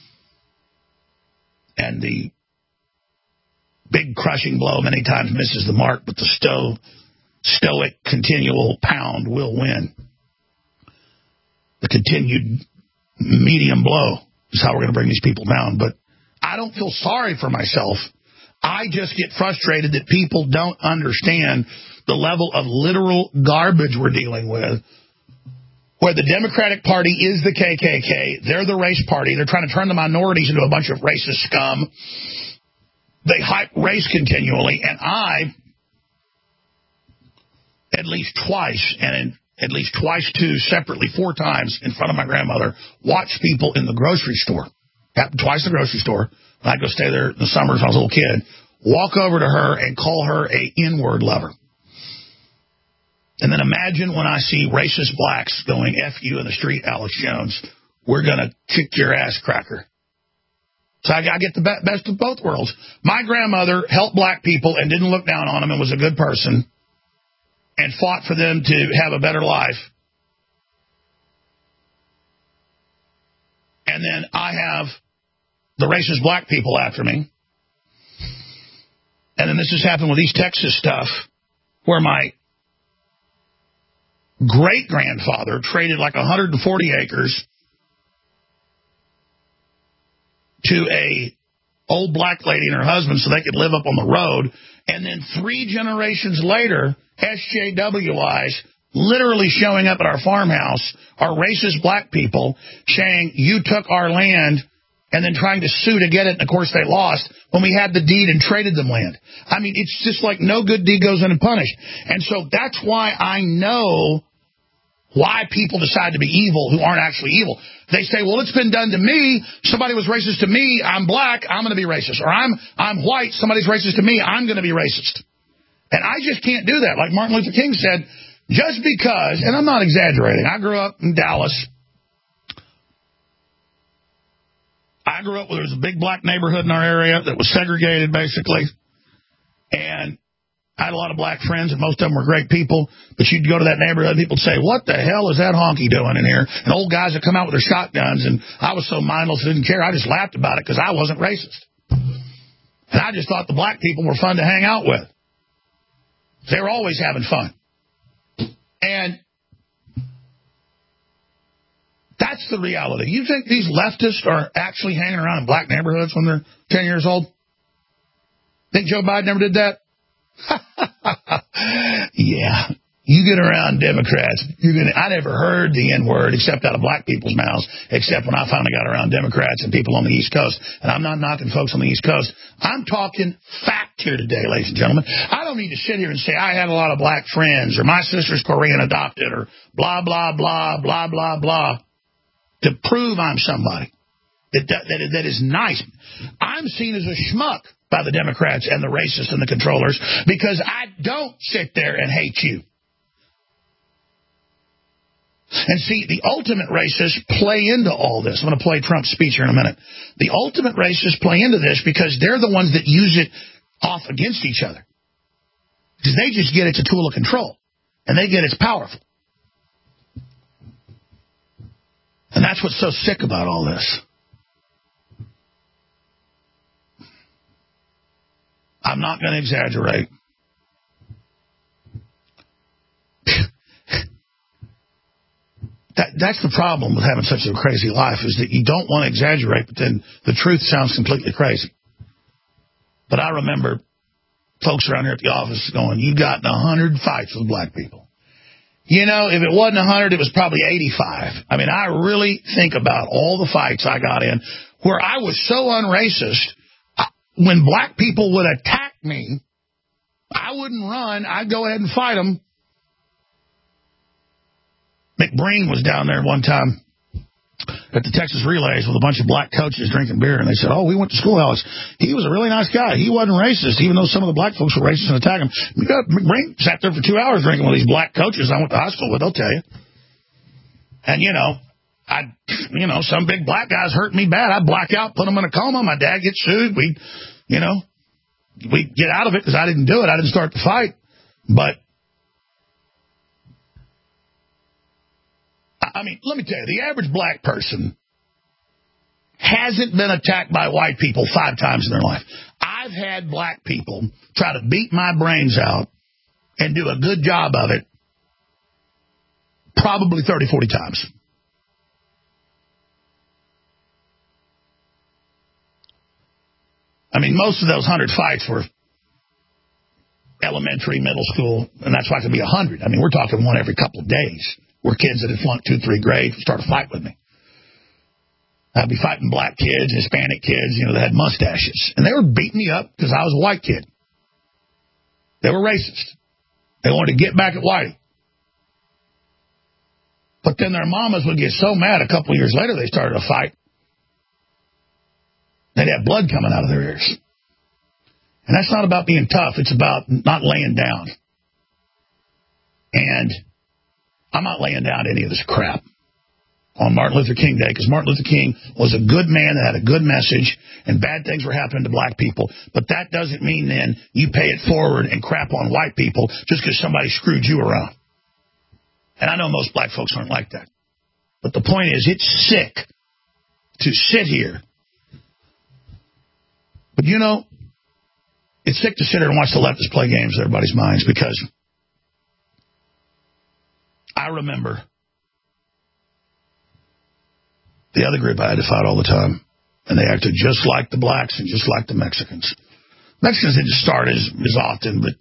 And the big crushing blow many times misses the mark, but the stoic continual pound will win. The continued medium blow is how we're going to bring these people down. But I don't feel sorry for myself. I just get frustrated that people don't understand the level of literal garbage we're dealing with, where the Democratic Party is the KKK. They're the race party. They're trying to turn the minorities into a bunch of racist scum. They hype race continually, and I, at least twice, and at least twice too, separately, 4 times in front of my grandmother, watch people in the grocery store. Happened twice in the grocery store. I'd go stay there in the summers when I was a little kid. Walk over to her and call her a N-word lover. And then imagine when I see racist blacks going F you in the street, Alex Jones. We're going to kick your ass, cracker. So I get the best of both worlds. My grandmother helped black people and didn't look down on them and was a good person and fought for them to have a better life. And then I have the racist black people after me. And then this has happened with East Texas stuff, where my great-grandfather traded like 140 acres to a old black lady and her husband so they could live up on the road. And then 3 generations later, SJWIs literally showing up at our farmhouse are racist black people saying, you took our land, and then trying to sue to get it. And, of course, they lost when we had the deed and traded them land. I mean, it's just like no good deed goes unpunished. And so that's why I know why people decide to be evil who aren't actually evil. They say, well, it's been done to me. Somebody was racist to me. I'm black. I'm going to be racist. Or I'm white. Somebody's racist to me. I'm going to be racist. And I just can't do that. Like Martin Luther King said, just because, and I'm not exaggerating, I grew up in Dallas. I grew up where there was a big black neighborhood in our area that was segregated, basically. And I had a lot of black friends, and most of them were great people. But you'd go to that neighborhood, people would say, what the hell is that honky doing in here? And old guys would come out with their shotguns, and I was so mindless, I didn't care. I just laughed about it because I wasn't racist. And I just thought the black people were fun to hang out with. They were always having fun. And that's the reality. You think these leftists are actually hanging around in black neighborhoods when they're 10 years old? Think Joe Biden ever did that? Yeah. You get around Democrats, I never heard the N-word except out of black people's mouths, except when I finally got around Democrats and people on the East Coast. And I'm not knocking folks on the East Coast. I'm talking fact here today, ladies and gentlemen. I don't need to sit here and say I had a lot of black friends or my sister's Korean adopted or blah, blah, blah, blah, blah, blah to prove I'm somebody. That is nice. I'm seen as a schmuck by the Democrats and the racists and the controllers because I don't sit there and hate you. And see, the ultimate racists play into all this. I'm going to play Trump's speech here in a minute. The ultimate racists play into this because they're the ones that use it off against each other. Because they just get it's a tool of control. And they get it's powerful. And that's what's so sick about all this. I'm not going to exaggerate. That's the problem with having such a crazy life, is that you don't want to exaggerate, but then the truth sounds completely crazy. But I remember folks around here at the office going, you got in 100 fights with black people. You know, if it wasn't 100, it was probably 85. I mean, I really think about all the fights I got in where I was so unracist. When black people would attack me, I wouldn't run. I'd go ahead and fight them. McBreen was down there one time at the Texas Relays with a bunch of black coaches drinking beer, and they said, we went to school, Alex. He was a really nice guy. He wasn't racist, even though some of the black folks were racist and attacked him. McBreen sat there for 2 hours drinking with these black coaches I went to high school with, they'll tell you. And, some big black guys hurt me bad. I'd black out, put them in a coma. My dad gets sued. We'd get out of it because I didn't do it. I didn't start the fight. But, I mean, let me tell you, the average black person hasn't been attacked by white people 5 times in their life. I've had black people try to beat my brains out and do a good job of it probably 30, 40 times. I mean, most of those 100 fights were elementary, middle school, and that's why it could be 100. I mean, we're talking one every couple of days where kids that had flunked 2, 3 grades would start a fight with me. I'd be fighting black kids, Hispanic kids, that had mustaches. And they were beating me up because I was a white kid. They were racist. They wanted to get back at Whitey. But then their mamas would get so mad a couple of years later they started a fight. They'd have blood coming out of their ears. And that's not about being tough. It's about not laying down. And I'm not laying down any of this crap on Martin Luther King Day, because Martin Luther King was a good man that had a good message, and bad things were happening to black people. But that doesn't mean then you pay it forward and crap on white people just because somebody screwed you around. And I know most black folks aren't like that. But the point is, it's sick to sit here. But it's sick to sit here and watch the leftists play games with everybody's minds, because I remember the other group I had to fight all the time, and they acted just like the blacks and just like the Mexicans. Mexicans didn't start as often, but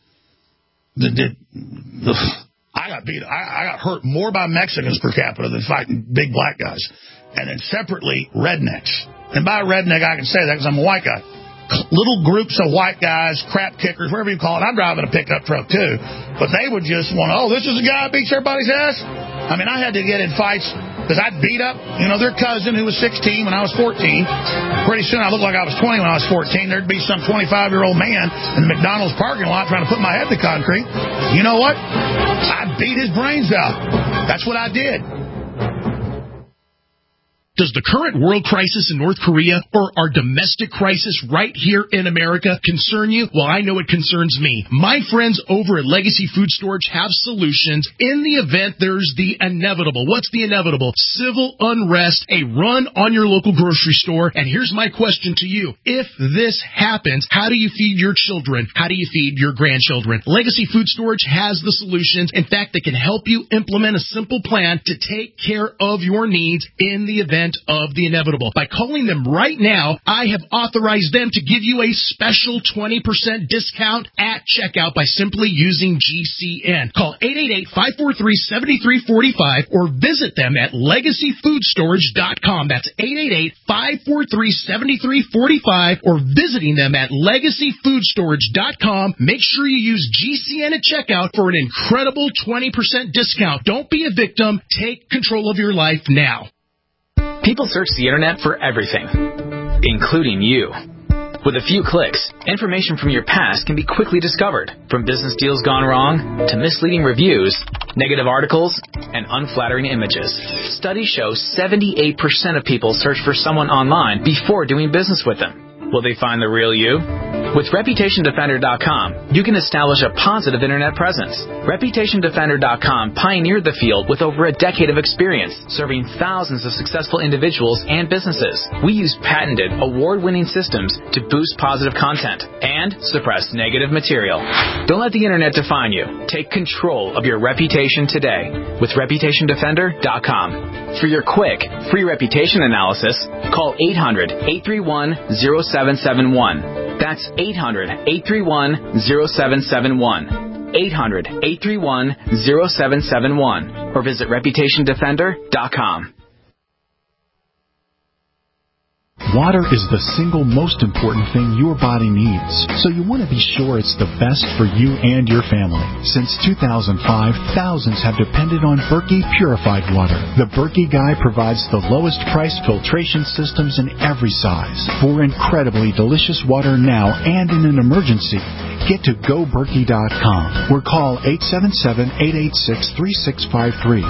I got beat. I got hurt more by Mexicans per capita than fighting big black guys. And then separately, rednecks. And by redneck, I can say that because I'm a white guy. Little groups of white guys, crap kickers, whatever you call it. I'm driving a pickup truck, too. But they would just want, this is the guy who beats everybody's ass? I mean, I had to get in fights because I'd beat up, their cousin who was 16 when I was 14. Pretty soon I looked like I was 20 when I was 14. There'd be some 25-year-old man in the McDonald's parking lot trying to put my head in the concrete. You know what? I beat his brains out. That's what I did. Does the current world crisis in North Korea or our domestic crisis right here in America concern you? Well, I know it concerns me. My friends over at Legacy Food Storage have solutions in the event there's the inevitable. What's the inevitable? Civil unrest, a run on your local grocery store. And here's my question to you. If this happens, how do you feed your children? How do you feed your grandchildren? Legacy Food Storage has the solutions. In fact, they can help you implement a simple plan to take care of your needs in the event of the inevitable. By calling them right now, I have authorized them to give you a special 20% discount at checkout by simply using GCN. Call 888-543-7345 or visit them at LegacyFoodStorage.com. That's 888-543-7345 or visiting them at LegacyFoodStorage.com. Make sure you use GCN at checkout for an incredible 20% discount. Don't be a victim. Take control of your life now. People search the internet for everything, including you. With a few clicks, information from your past can be quickly discovered, from business deals gone wrong to misleading reviews, negative articles, and unflattering images. Studies show 78% of people search for someone online before doing business with them. Will they find the real you? With ReputationDefender.com, you can establish a positive internet presence. ReputationDefender.com pioneered the field with over a decade of experience, serving thousands of successful individuals and businesses. We use patented, award-winning systems to boost positive content and suppress negative material. Don't let the internet define you. Take control of your reputation today with ReputationDefender.com. For your quick, free reputation analysis, call 800-831-0771. That's 800-831-0771. 800-831-0771. Or visit ReputationDefender.com. Water is the single most important thing your body needs, so you want to be sure it's the best for you and your family. Since 2005, thousands have depended on Berkey purified water. The Berkey Guy provides the lowest price filtration systems in every size. For incredibly delicious water now and in an emergency, get to GoBerkey.com or call 877-886-3653.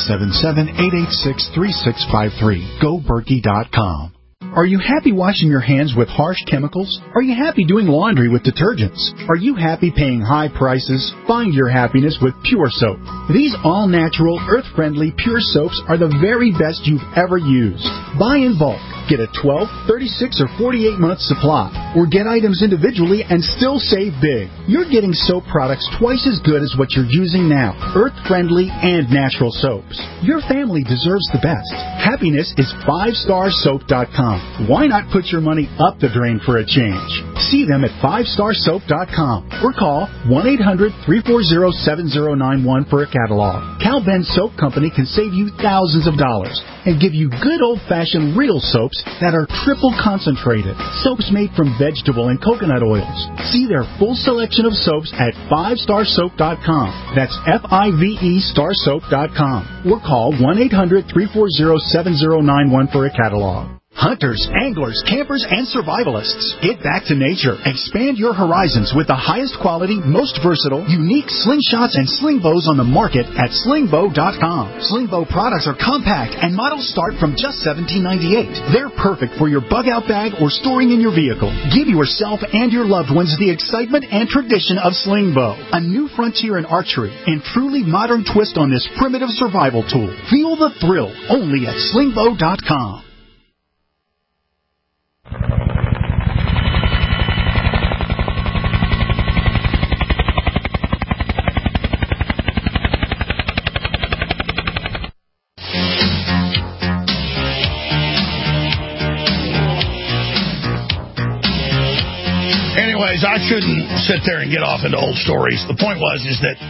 877-886-3653. GoBerkey.com. Are you happy washing your hands with harsh chemicals? Are you happy doing laundry with detergents? Are you happy paying high prices? Find your happiness with Pure Soap. These all-natural, earth-friendly Pure Soaps are the very best you've ever used. Buy in bulk. Get a 12, 36, or 48-month supply. Or get items individually and still save big. You're getting soap products twice as good as what you're using now. Earth-friendly and natural soaps. Your family deserves the best. Happiness is 5starsoap.com. Why not put your money up the drain for a change? See them at 5starsoap.com or call 1-800-340-7091 for a catalog. Cal Ben Soap Company can save you thousands of dollars and give you good old-fashioned real soaps that are triple concentrated. Soaps made from vegetable and coconut oils. See their full selection of soaps at 5starsoap.com. That's F-I-V-E starsoap.com. Or call 1-800-340-7091 for a catalog. Hunters, anglers, campers, and survivalists. Get back to nature. Expand your horizons with the highest quality, most versatile, unique slingshots and sling bows on the market at slingbow.com. Slingbow products are compact and models start from just $17.98. They're perfect for your bug-out bag or storing in your vehicle. Give yourself and your loved ones the excitement and tradition of Slingbow, a new frontier in archery and truly modern twist on this primitive survival tool. Feel the thrill only at slingbow.com. Anyways, I shouldn't sit there and get off into old stories. The point is that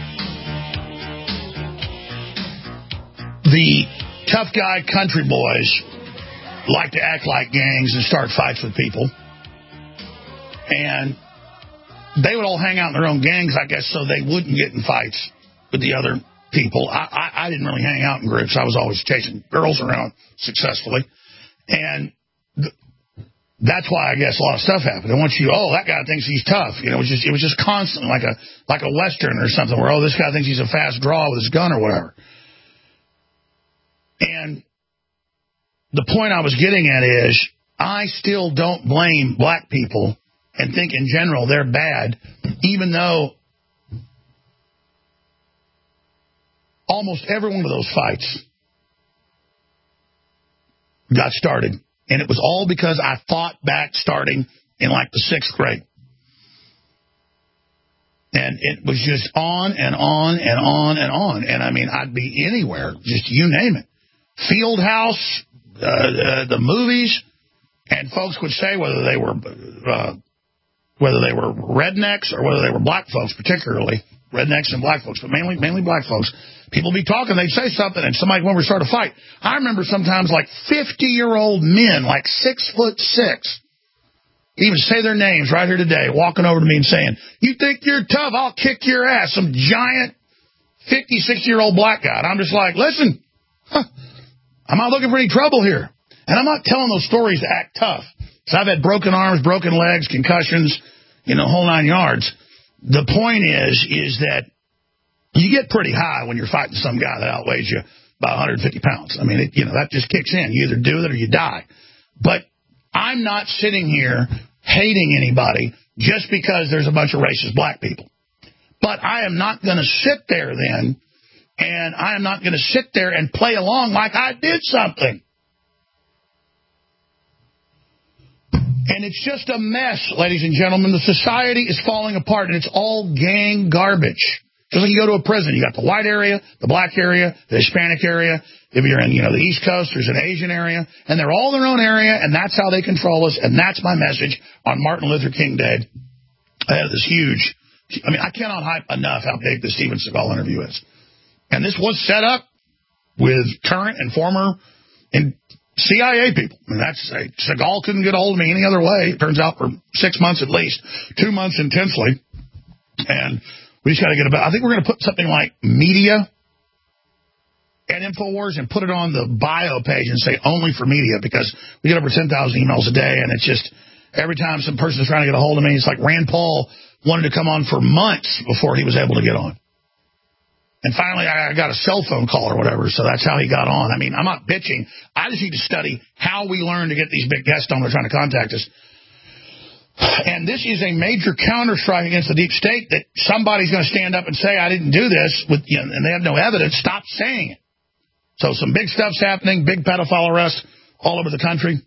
the tough guy country boys like to act like gangs and start fights with people. And they would all hang out in their own gangs, I guess, so they wouldn't get in fights with the other people. I didn't really hang out in groups. I was always chasing girls around successfully. And that's why I guess a lot of stuff happened. And once that guy thinks he's tough. You know, it was just constantly like a Western or something where, this guy thinks he's a fast draw with his gun or whatever. And the point I was getting at is I still don't blame black people and think in general they're bad, even though almost every one of those fights got started. And it was all because I fought back starting in like the 6th grade. And it was just on and on and on and on. And I mean, I'd be anywhere, just you name it. Field house, the movies, and folks would say whether they were rednecks or whether they were black folks, particularly rednecks and black folks, but mainly black folks. People be talking, they'd say something, and somebody when we start a fight. I remember sometimes like 50-year-old men, like 6'6", even say their names right here today, walking over to me and saying, "You think you're tough? I'll kick your ass." Some giant 50-60-year-old black guy. And I'm just like, listen, I'm not looking for any trouble here. And I'm not telling those stories to act tough. So I've had broken arms, broken legs, concussions, whole 9 yards. The point is that you get pretty high when you're fighting some guy that outweighs you by 150 pounds. I mean, that just kicks in. You either do it or you die. But I'm not sitting here hating anybody just because there's a bunch of racist black people. But I am not going to sit there then, and I am not going to sit there and play along like I did something. And it's just a mess, ladies and gentlemen. The society is falling apart, and it's all gang garbage. Just like you go to a prison, you got the white area, the black area, the Hispanic area. If you're in, the East Coast, there's an Asian area, and they're all in their own area, and that's how they control us, and that's my message on Martin Luther King Day. I had this huge, I cannot hype enough how big the Steven Seagal interview is. And this was set up with current and former CIA people. I mean, Seagal couldn't get a hold of me any other way. It turns out for 6 months at least, 2 months intensely. And we just got to get about, I think we're going to put something like media at InfoWars and put it on the bio page and say only for media, because we get over 10,000 emails a day, and it's just every time some person is trying to get a hold of me, it's like Rand Paul wanted to come on for months before he was able to get on. And finally, I got a cell phone call or whatever, so that's how he got on. I mean, I'm not bitching. I just need to study how we learn to get these big guests on. They're trying to contact us. And this is a major counter-strike against the deep state that somebody's going to stand up and say, I didn't do this, and they have no evidence. Stop saying it. So some big stuff's happening, big pedophile arrests all over the country.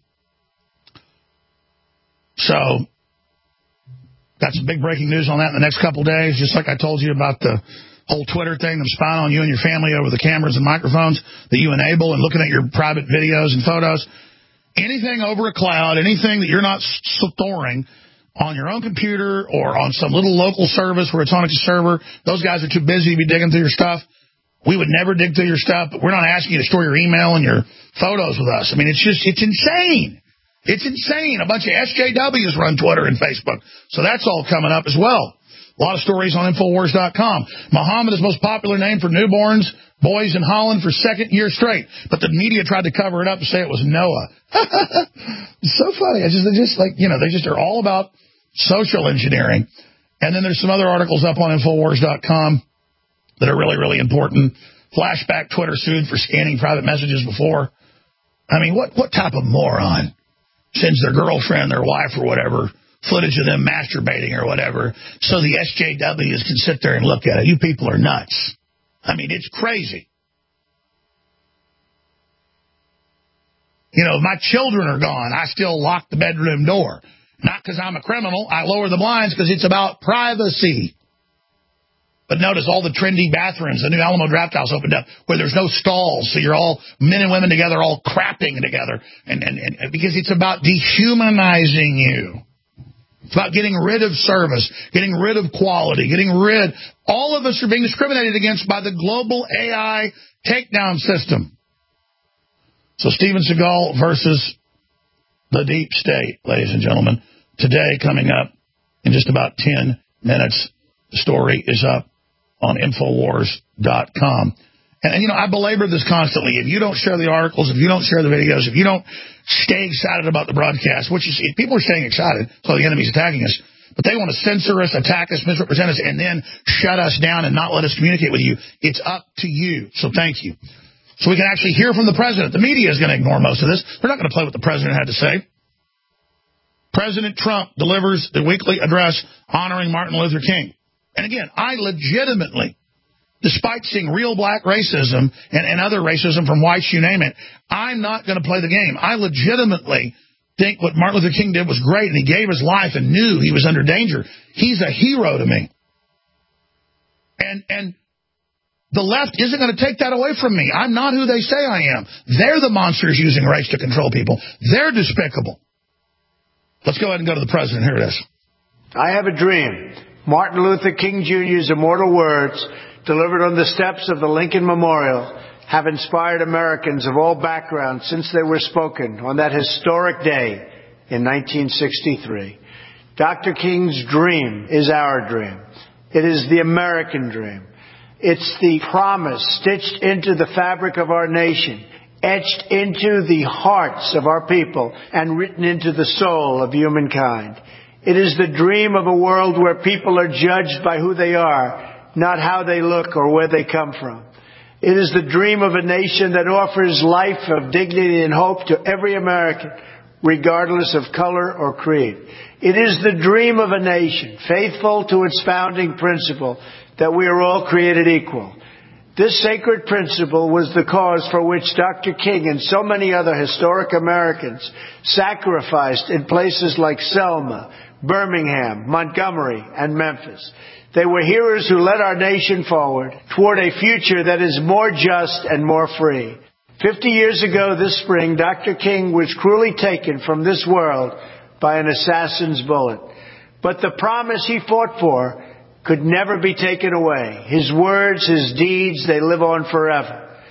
So got some big breaking news on that in the next couple days, just like I told you about the whole Twitter thing, them spying on you and your family over the cameras and microphones that you enable and looking at your private videos and photos. Anything over a cloud, anything that you're not storing on your own computer or on some little local service where it's on a server, those guys are too busy to be digging through your stuff. We would never dig through your stuff, but we're not asking you to store your email and your photos with us. I mean, it's insane. It's insane. A bunch of SJWs run Twitter and Facebook. So that's all coming up as well. A lot of stories on Infowars.com. Muhammad is the most popular name for newborns, boys in Holland for second year straight. But the media tried to cover it up and say it was Noah. It's so funny. They are all about social engineering. And then there's some other articles up on Infowars.com that are really, really important. Flashback Twitter sued for scanning private messages before. I mean, what type of moron sends their girlfriend, their wife, or whatever, footage of them masturbating or whatever, so the SJWs can sit there and look at it? You people are nuts. I mean, it's crazy. My children are gone. I still lock the bedroom door. Not because I'm a criminal. I lower the blinds because it's about privacy. But notice all the trendy bathrooms. The new Alamo Draft House opened up where there's no stalls, so you're all men and women together, all crapping together, and because it's about dehumanizing you. It's about getting rid of service, getting rid of quality, all of us are being discriminated against by the global AI takedown system. So Steven Seagal versus the deep state, ladies and gentlemen. Today, coming up in just about 10 minutes, the story is up on Infowars.com. And, I belabor this constantly. If you don't share the articles, if you don't share the videos, if you don't stay excited about the broadcast, which is, people are staying excited, so the enemy's attacking us, but they want to censor us, attack us, misrepresent us, and then shut us down and not let us communicate with you. It's up to you. So thank you. So we can actually hear from the president. The media is going to ignore most of this. They're not going to play what the president had to say. President Trump delivers the weekly address honoring Martin Luther King. And again, I legitimately, despite seeing real black racism and other racism from whites, you name it, I'm not going to play the game. I legitimately think what Martin Luther King did was great, and he gave his life and knew he was under danger. He's a hero to me. And the left isn't going to take that away from me. I'm not who they say I am. They're the monsters using race to control people. They're despicable. Let's go ahead and go to the president. Here it is. I have a dream. Martin Luther King Jr.'s immortal words, delivered on the steps of the Lincoln Memorial, have inspired Americans of all backgrounds since they were spoken on that historic day in 1963. Dr. King's dream is our dream. It is the American dream. It's the promise stitched into the fabric of our nation, etched into the hearts of our people, and written into the soul of humankind. It is the dream of a world where people are judged by who they are, not how they look or where they come from. It is the dream of a nation that offers life of dignity and hope to every American, regardless of color or creed. It is the dream of a nation faithful to its founding principle that we are all created equal. This sacred principle was the cause for which Dr. King and so many other historic Americans sacrificed in places like Selma, Birmingham, Montgomery, and Memphis. They were heroes who led our nation forward toward a future that is more just and more free. 50 years ago this spring, Dr. King was cruelly taken from this world by an assassin's bullet. But the promise he fought for could never be taken away. His words, his deeds, they live on forever.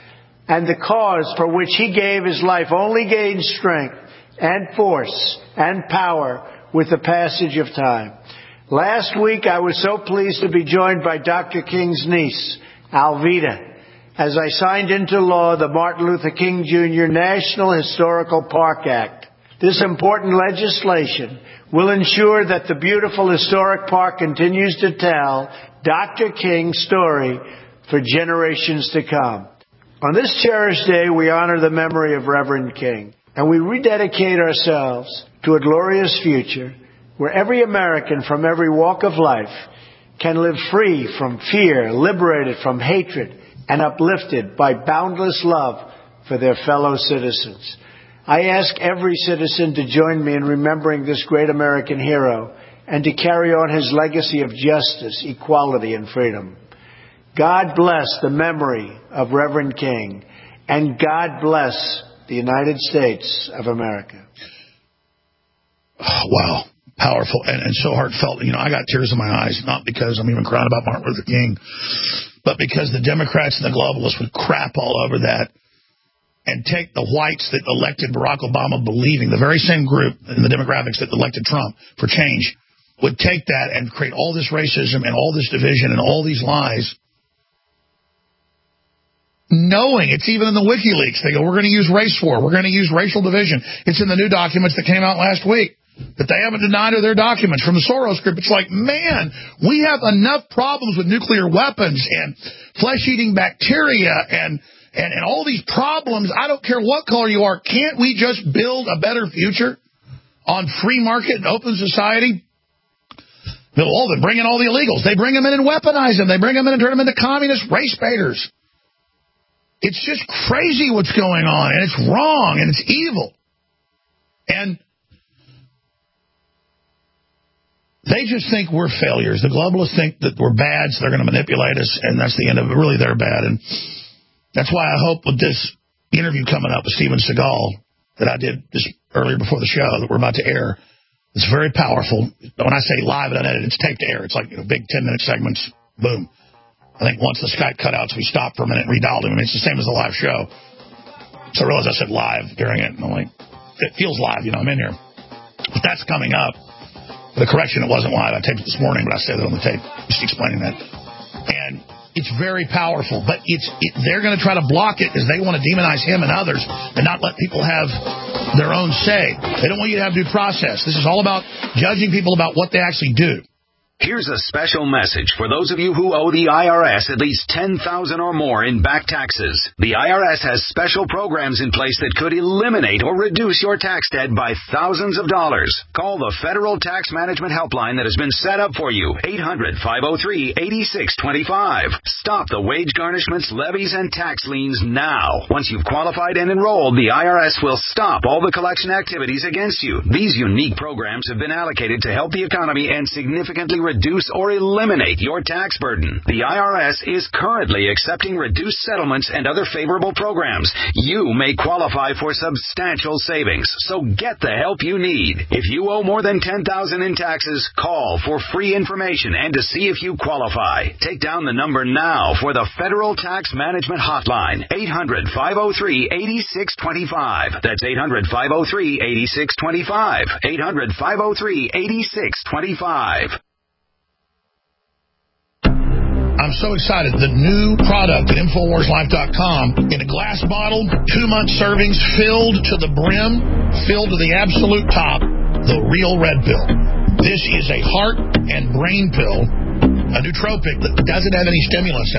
and the cause for which he gave his life only gains strength and force and power with the passage of time. Last week, I was so pleased to be joined by Dr. King's niece, Alveda, as I signed into law the Martin Luther King Jr. National Historical Park Act. This important legislation will ensure that the beautiful historic park continues to tell Dr. King's story for generations to come. On this cherished day, we honor the memory of Reverend King, and we rededicate ourselves to a glorious future where every American from every walk of life can live free from fear, liberated from hatred, and uplifted by boundless love for their fellow citizens. I ask every citizen to join me in remembering this great American hero and to carry on his legacy of justice, equality, and freedom. God bless the memory of Reverend King, and God bless the United States of America. Oh, wow. Powerful and so heartfelt. I got tears in my eyes, not because I'm even crying about Martin Luther King, but because the Democrats and the globalists would crap all over that and take the whites that elected Barack Obama believing, the very same group in the demographics that elected Trump for change, would take that and create all this racism and all this division and all these lies, knowing it's even in the WikiLeaks. They go, we're going to use race war. We're going to use racial division. It's in the new documents that came out last week that they haven't denied are their documents from the Soros group. It's like, man, we have enough problems with nuclear weapons and flesh-eating bacteria and all these problems. I don't care what color you are. Can't we just build a better future on free market and open society? They bring in all the illegals. They bring them in and weaponize them. They bring them in and turn them into communist race baiters. It's just crazy what's going on, and it's wrong, and it's evil. And they just think we're failures. The globalists think that we're bad, so they're going to manipulate us, and that's the end of it. Really, they're bad. And that's why I hope with this interview coming up with Steven Seagal that I did just earlier before the show that we're about to air, it's very powerful. When I say live and unedited, it's taped to air. It's like big 10-minute segments. Boom. I think once the Skype cutouts, we stopped for a minute and redialed him. I mean, it's the same as the live show. So I realized I said live during it. And I'm like, it feels live, I'm in here. But that's coming up. The correction, it wasn't live. I taped it this morning, but I said it on the tape, just explaining that. And it's very powerful, but they're going to try to block it because they want to demonize him and others and not let people have their own say. They don't want you to have due process. This is all about judging people about what they actually do. Here's a special message for those of you who owe the IRS at least $10,000 or more in back taxes. The IRS has special programs in place that could eliminate or reduce your tax debt by thousands of dollars. Call the Federal Tax Management Helpline that has been set up for you, 800-503-8625. Stop the wage garnishments, levies, and tax liens now. Once you've qualified and enrolled, the IRS will stop all the collection activities against you. These unique programs have been allocated to help the economy and significantly reduce or eliminate your tax burden. The IRS is currently accepting reduced settlements and other favorable programs. You may qualify for substantial savings, so get the help you need. If you owe more than $10,000 in taxes, call for free information and to see if you qualify. Take down the number now for the Federal Tax Management Hotline, 800-503-8625. That's 800-503-8625. 800-503-8625. I'm so excited. The new product at InfoWarsLife.com in a glass bottle, 2-month servings, filled to the brim, filled to the absolute top, the real red pill. This is a heart and brain pill, a nootropic that doesn't have any stimulants.